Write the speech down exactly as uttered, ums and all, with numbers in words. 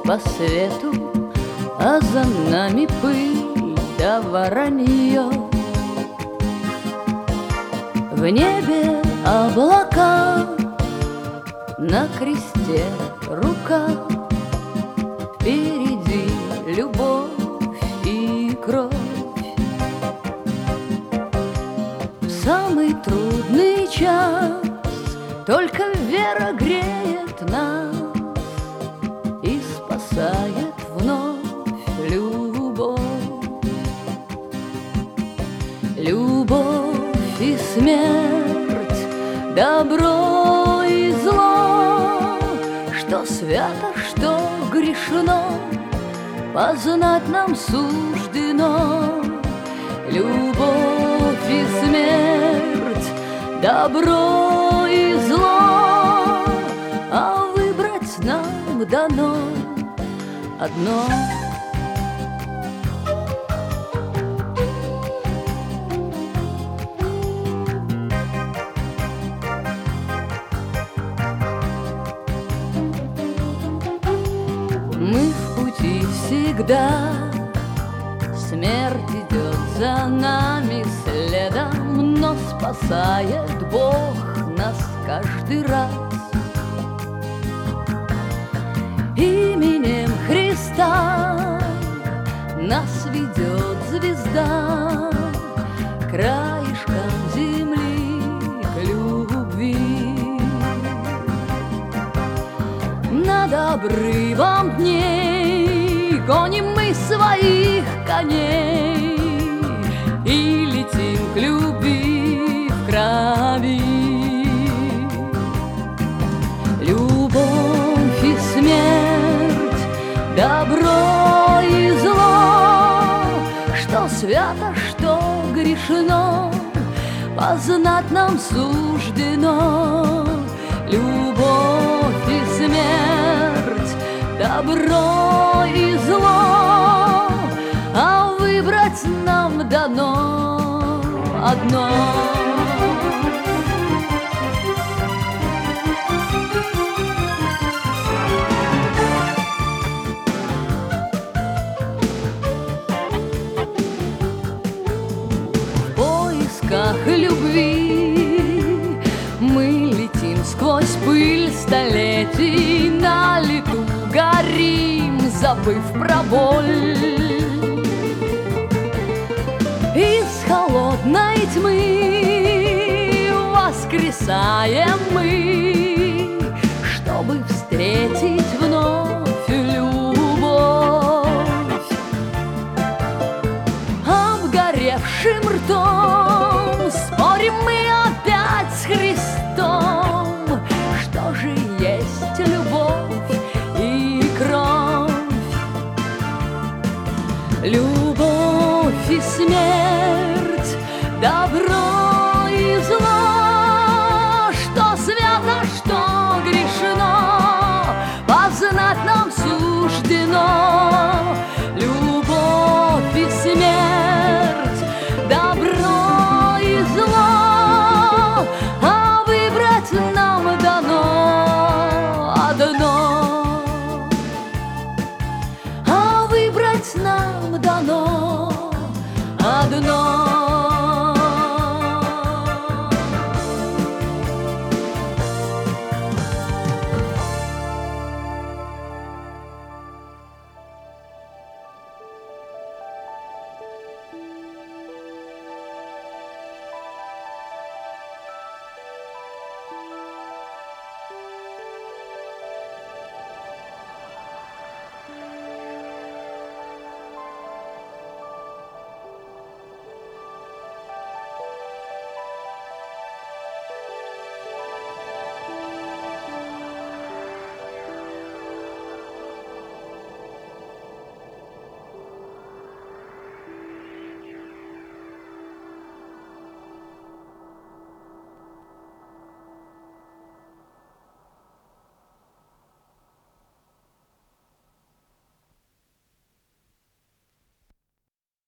по свету, а за нами пыль да воронье. В небе облака, на кресте рука, впереди любовь и кровь. В самый трудный час только вера греет нас и спасает вновь любовь. Любовь и смерть, добро и зло, что свято, что грешно, познать нам суждено. Любовь и смерть, добро и зло, а выбрать нам дано одно. Мы в пути всегда, смерть идет за нами следом, но спасает Бог нас каждый раз. Именем Христа нас ведет звезда краешком земли к любви. Над обрывом дней гоним мы своих коней и летим к любви в крови. Любовь и смерть, добро и зло, что свято, что грешно, познать нам суждено. Любовь и смерть, добро и зло, а выбрать нам дано одно. В поисках любви мы летим сквозь пыль столетий, на лету горим, забыв про боль. Из холодной тьмы воскресаем мы